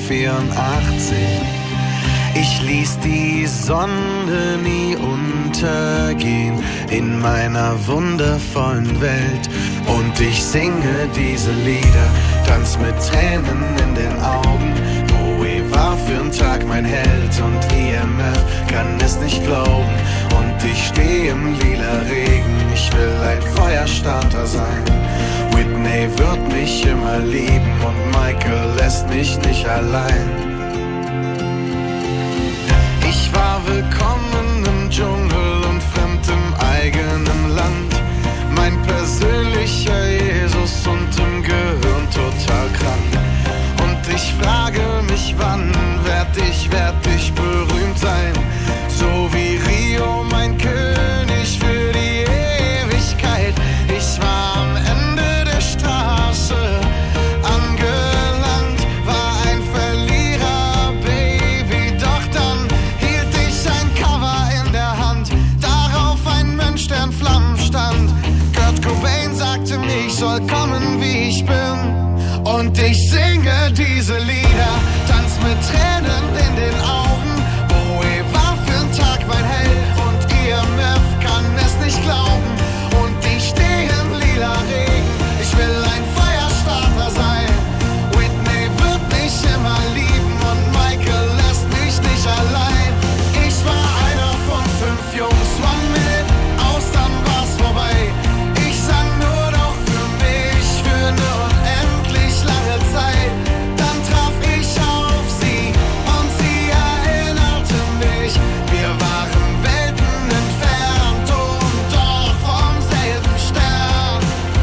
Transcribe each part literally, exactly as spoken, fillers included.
vierundachtzig. Ich ließ die Sonne nie untergehen in meiner wundervollen Welt. Und ich singe diese Lieder, tanz mit Tränen in den Augen. Bowie war für'n Tag mein Held und I M F kann es nicht glauben. Und ich steh im lila Regen, ich will ein Feuerstarter sein. Whitney wird mich immer lieben und Michael lässt mich nicht allein. Ich war willkommen im Dschungel und fremd im eigenen Land. Mein persönlicher Jesus und im Gehirn total krank. Und ich frage mich, wann werd ich, werd ich berühmt sein? So wie Rio, mein König für die Ewigkeit. Ich war am Ende der Straße angelangt, war ein Verlierer, Baby. Doch dann hielt ich ein Cover in der Hand, darauf ein Mensch, der in Flammen stand. Kurt Cobain sagte mir, ich soll kommen, wie ich bin. Und ich singe diese Lieder, tanz mit Tränen in den Augen. Bowie war für'n Tag mein Held und I M F kann es nicht glauben. Und ich steh im lila Regen, ich will ein Feuerstarter sein. Whitney wird mich immer lieben und Michael lässt mich nicht allein. Ich war einer von fünf Jungs, one minute aus, dann war's vorbei. Ich sang nur noch für mich, für ne unendlich lange Zeit. Dann traf ich auf sie und sie erinnerte mich. Wir waren Welten entfernt und doch vom selben Stern.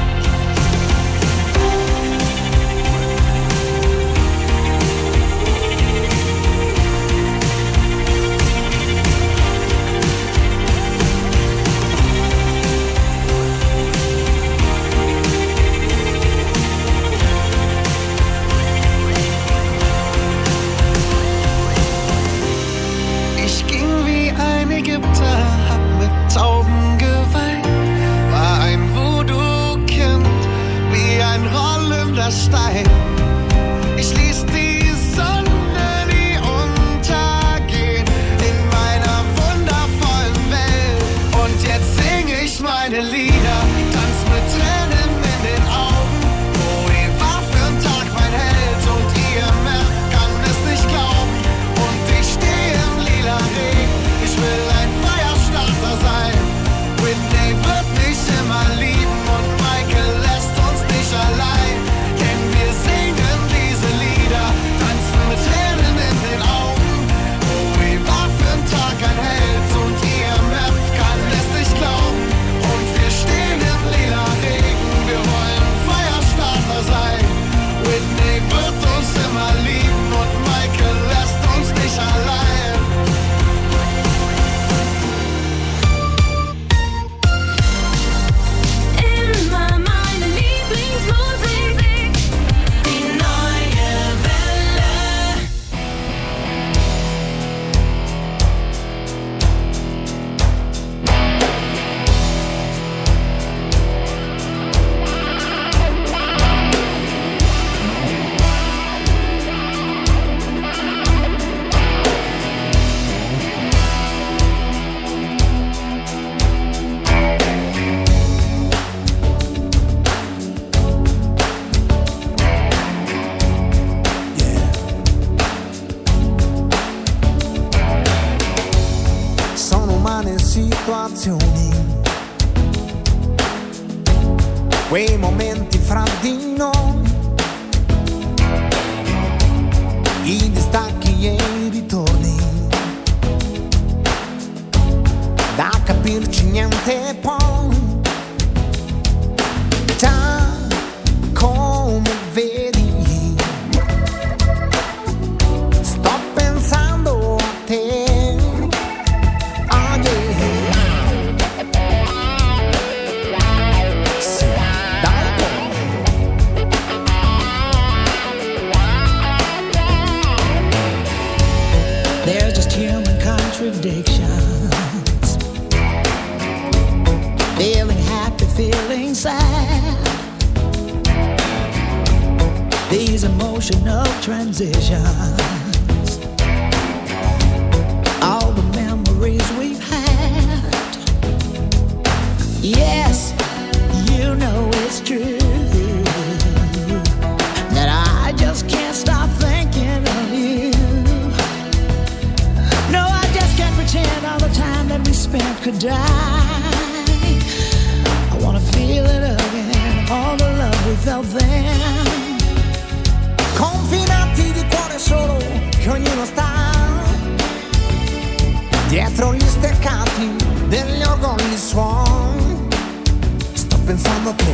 Ich ging wie ein Ägypter, hab mit Tauben geweint, war ein Voodoo-Kind, wie ein rollender Stein. Ich ließ die Sonne nie untergehen in meiner wundervollen Welt. Und jetzt sing ich meine Lieder, tanz mit Tränen in den Augen. Bowie war für'n Tag mein Held und I M F kann es nicht glauben. Und ich steh im lila Regen, ich will ein Feuerstarter sein. Whitney wird mich immer lieben und Michael lässt uns nicht allein. Denn wir singen diese Lieder, tanzen mit Tränen in den Augen. Bowie war für'n Tag ein Held und I M F kann es nicht glauben. Und wir stehen im lila Regen, wir wollen Feuerstarter sein. Whitney wird uns immer lieben und Michael lässt uns nicht allein. Immer meine Lieblingsmusik, die neue Welle. Sono umane situazioni, quei momenti fra di noi, i distacchi e i ritorni, da capirci niente poi. Già come vedi, sto pensando a te. Ah, yeah. Sì, dai. There's just human contradictions. Feeling happy, feeling sad. these emotional transitions. All the memories we've had. Yes, you know it's true that I just can't stop thinking of you. No, I just can't pretend all the time that we spent could die. I wanna feel it again, all the love we felt then. Confinati di cuore solo, che ognuno sta dietro gli steccati degli orgogli suon. Sto pensando a te.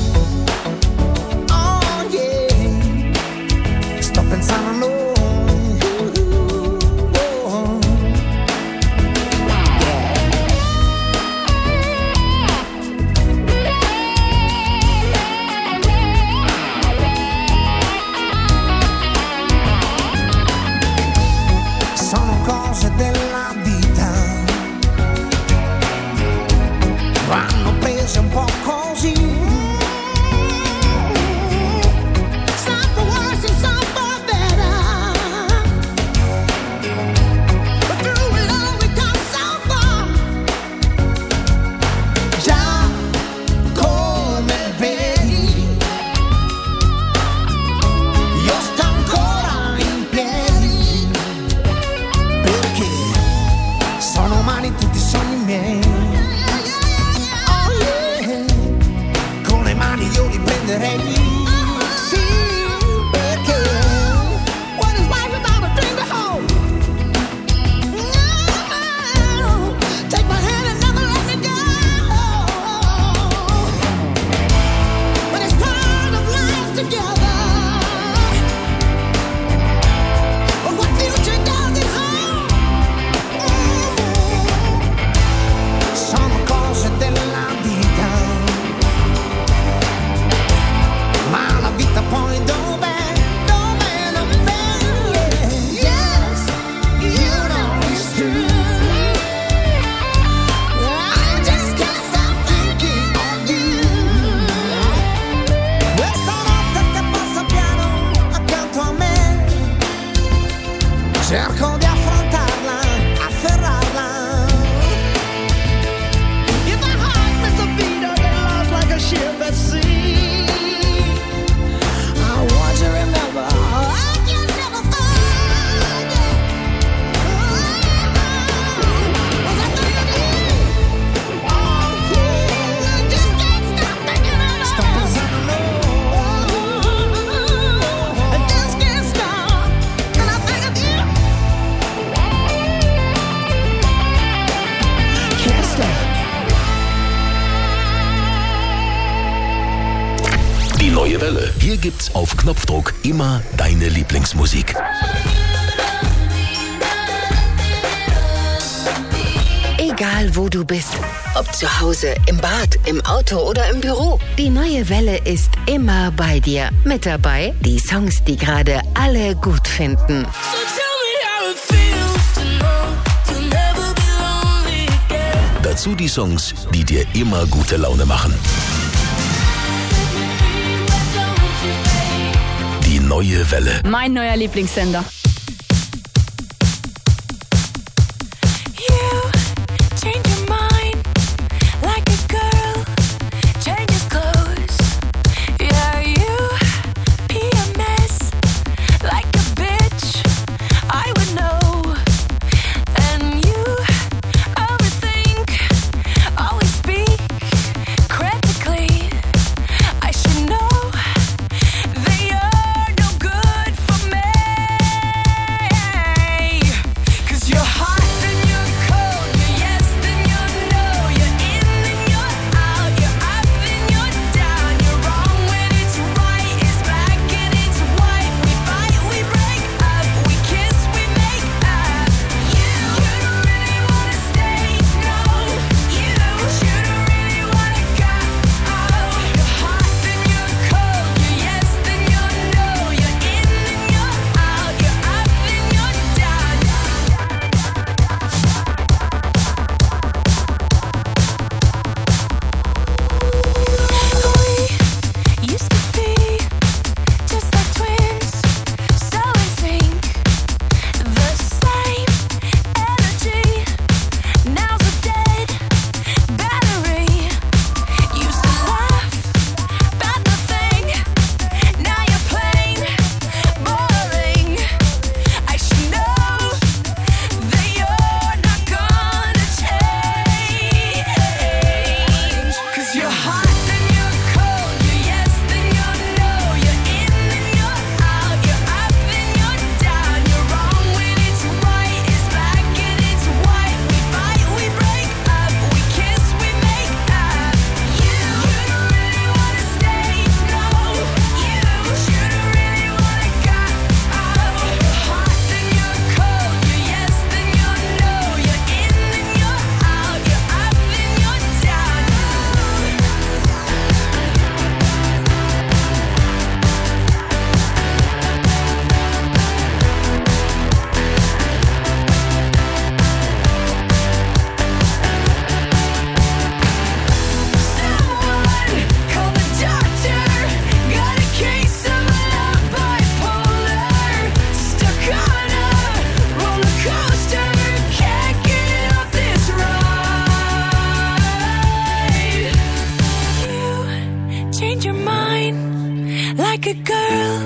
Oh yeah. Sto pensando a noi. Sono cose della vita, vanno prese un po' così. Some for worse and some for better, but through it all we come so far. Già come vedi, io sto ancora in piedi, perché sono umani tutti i sogni miei. Oh yeah, con le mani io li prenderei. Sì, perché What is life without a dream to hold? No, take my hand and never let me go. But it's part of life together. But what future does it hold? sono cose della vita, ma la vita poi dov'è? Dov'è? Dov'è? Yes, you know it's true. I just can't stop thinking of you. Questa notte che passa piano accanto a me, cerco di affrontarla, afferrarla. If my heart missed a beat, I get lost like a ship at sea. I want to remember, I can never forget. Was I thinking? Oh, yeah, I just can't stop thinking of Sto you. pensando a noi. I just can't stop. Can I think of you? Can't stop. Die neue Welle. Hier gibt's auf Knopfdruck immer deine Lieblingsmusik. Egal wo du bist, ob zu Hause, im Bad, im Auto oder im Büro, die neue Welle ist immer bei dir. Mit dabei die Songs, die gerade alle gut finden. So tell me how it feels to know you'll never be lonely again. Dazu die Songs, die dir immer gute Laune machen. Die neue Welle. Mein neuer Lieblingssender. You change your mind like a girl changes clothes. Yeah, you be a mess like a bitch. I would know. And you overthink, always speak critically. I should know that you're no good for me.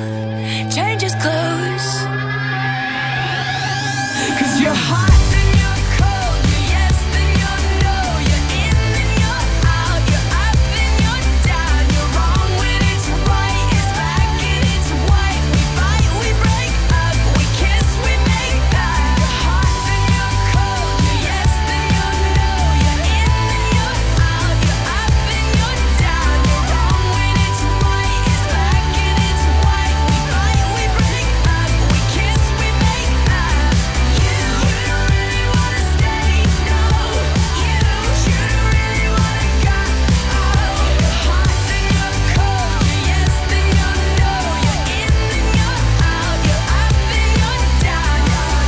changes clothes. 'Cause you're hot and you're cold, you're yes then you're no, you're in and you're out, you're up and you're down, you're wrong when it's right, it's black and it's white, we fight, we break up, we kiss, we make up. You're hot and you're cold, you're yes then you're no, you're in and you're out, you're up and you're down, you're wrong when it's right, it's black and it's white, we fight, we break up, we kiss, we make up. You, you don't really wanna stay, no. You, you don't really wanna go. You're hot then you're cold, you're yes then you're no, you're in and you're out, you're up and you're down.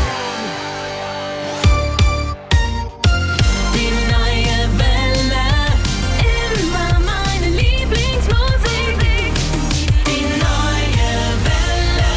Die neue Welle, immer meine Lieblingsmusik. Die neue Welle.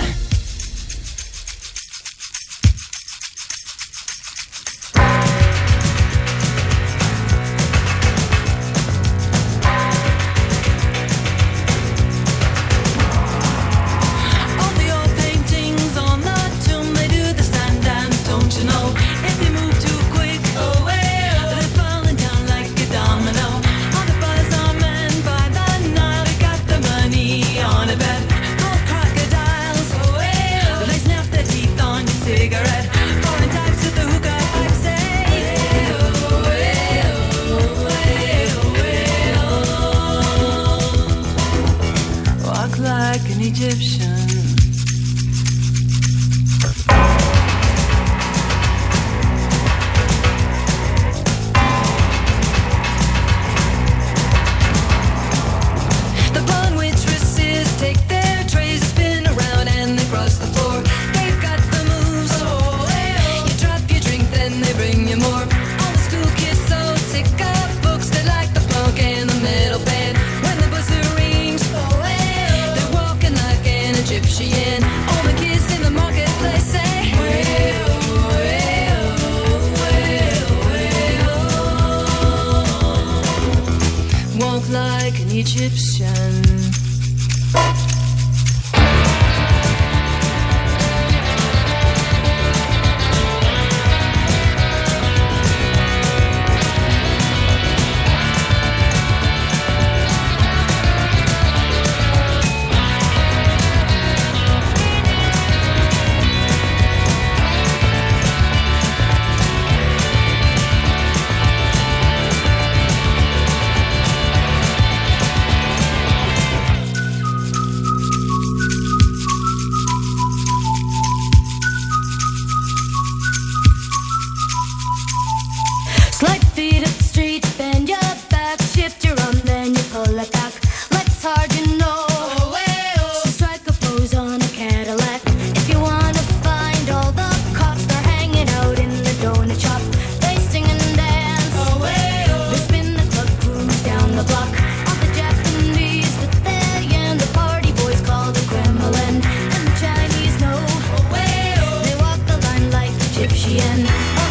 All the old paintings on the tomb, they do the sand dance, don't you know? If they move too quick, oh well, they're falling down like a domino. All the buzz are men by the Nile, they got the money on a bet. Called crocodiles, oh well, they snap their teeth on your cigarette. Foreign types with the hookah pipe say, oh well, oh well. Walk like an Egyptian. The blonde waitresses take their trays, spin around and they cross the floor. They've got the moves, oh well. You drop your drink, then they bring you more. All the school kids so sick of books, they like the punk and the metal band. When the buzzer rings, oh well, they're walking like an Egyptian. All the kids in the marketplace say, well, well, well, well. Walk like an Egyptian. Slide feet up the street, bend your back, shift your arm, then you pull it back. Legs hard, you know. So strike a pose on a Cadillac. If you wanna find all the cops, they're hanging out in the donut shop. They sing and dance. They spin the club, cruise down the block. All the Japanese that they and the party boys call the Kremlin. And the Chinese know. They walk the line like Egyptian.